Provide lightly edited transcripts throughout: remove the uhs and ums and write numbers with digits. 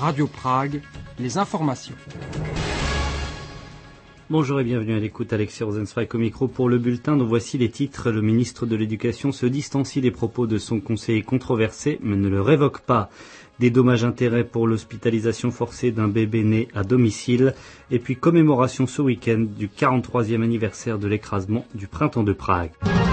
Radio Prague, les informations. Bonjour et bienvenue à l'écoute, Alexis Rosenzweig au micro pour le bulletin dont voici les titres. Le ministre de l'Éducation se distancie des propos de son conseiller controversé mais ne le révoque pas. Des dommages-intérêts pour l'hospitalisation forcée d'un bébé né à domicile. Et puis commémoration ce week-end du 43e anniversaire de l'écrasement du printemps de Prague.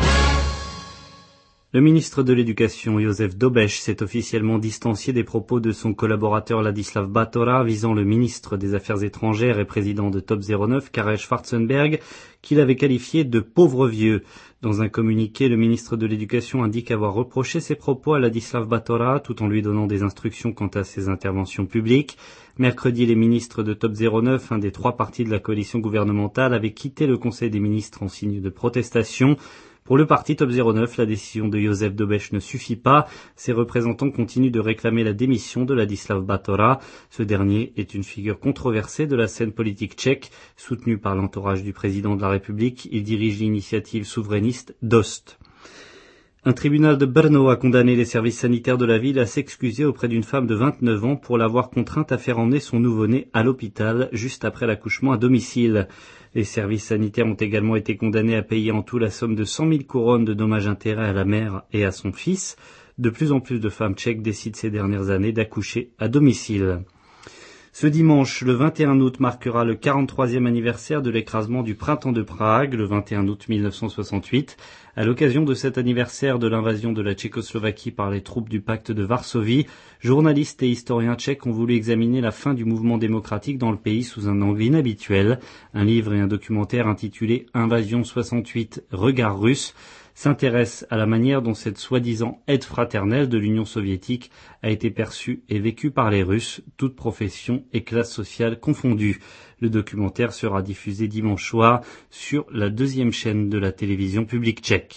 Le ministre de l'Éducation, Josef Dobeš, s'est officiellement distancié des propos de son collaborateur Ladislav Batora visant le ministre des Affaires étrangères et président de Top 09, Karel Schwarzenberg, qu'il avait qualifié de pauvre vieux. Dans un communiqué, le ministre de l'Éducation indique avoir reproché ses propos à Ladislav Batora tout en lui donnant des instructions quant à ses interventions publiques. Mercredi, les ministres de Top 09, un des trois partis de la coalition gouvernementale, avaient quitté le Conseil des ministres en signe de protestation. Pour le parti Top 09, la décision de Josef Dobeš ne suffit pas. Ses représentants continuent de réclamer la démission de Ladislav Batora. Ce dernier est une figure controversée de la scène politique tchèque. Soutenu par l'entourage du président de la République, il dirige l'initiative souverainiste DOST. Un tribunal de Brno a condamné les services sanitaires de la ville à s'excuser auprès d'une femme de 29 ans pour l'avoir contrainte à faire emmener son nouveau-né à l'hôpital juste après l'accouchement à domicile. Les services sanitaires ont également été condamnés à payer en tout la somme de 100 000 couronnes de dommages-intérêts à la mère et à son fils. De plus en plus de femmes tchèques décident ces dernières années d'accoucher à domicile. Ce dimanche, le 21 août, marquera le 43e anniversaire de l'écrasement du printemps de Prague, le 21 août 1968. À l'occasion de cet anniversaire de l'invasion de la Tchécoslovaquie par les troupes du pacte de Varsovie, journalistes et historiens tchèques ont voulu examiner la fin du mouvement démocratique dans le pays sous un angle inhabituel. Un livre et un documentaire intitulé Invasion 68, regard russe s'intéresse à la manière dont cette soi-disant aide fraternelle de l'Union soviétique a été perçue et vécue par les Russes, toutes professions et classes sociales confondues. Le documentaire sera diffusé dimanche soir sur la 2e chaîne de la télévision publique tchèque.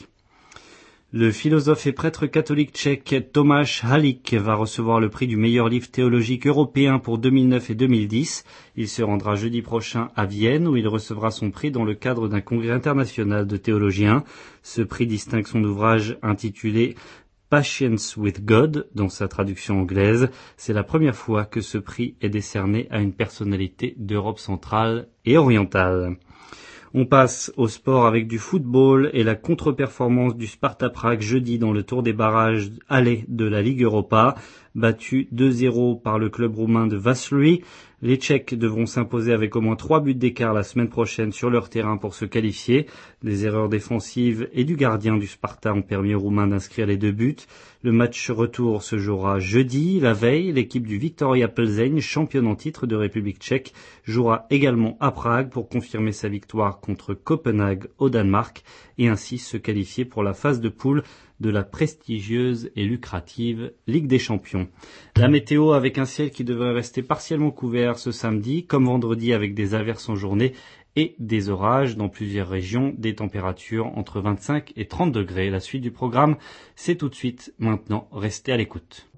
Le philosophe et prêtre catholique tchèque Tomáš Halík va recevoir le prix du meilleur livre théologique européen pour 2009 et 2010. Il se rendra jeudi prochain à Vienne où il recevra son prix dans le cadre d'un congrès international de théologiens. Ce prix distingue son ouvrage intitulé Patience with God, dans sa traduction anglaise. C'est la première fois que ce prix est décerné à une personnalité d'Europe centrale et orientale. On passe au sport avec du football et la contre-performance du Sparta Prague jeudi dans le tour des barrages aller de la Ligue Europa. Battu 2-0 par le club roumain de Vaslui, les Tchèques devront s'imposer avec au moins 3 buts d'écart la semaine prochaine sur leur terrain pour se qualifier. Des erreurs défensives et du gardien du Sparta ont permis aux Roumains d'inscrire les 2 buts. Le match retour se jouera jeudi. La veille, l'équipe du Viktoria Plzeň, championne en titre de République tchèque, jouera également à Prague pour confirmer sa victoire contre Copenhague au Danemark et ainsi se qualifier pour la phase de poule de la prestigieuse et lucrative Ligue des Champions. La météo avec un ciel qui devrait rester partiellement couvert ce samedi, comme vendredi avec des averses en journée et des orages dans plusieurs régions, des températures entre 25 et 30 degrés. La suite du programme, c'est tout de suite. Maintenant, restez à l'écoute.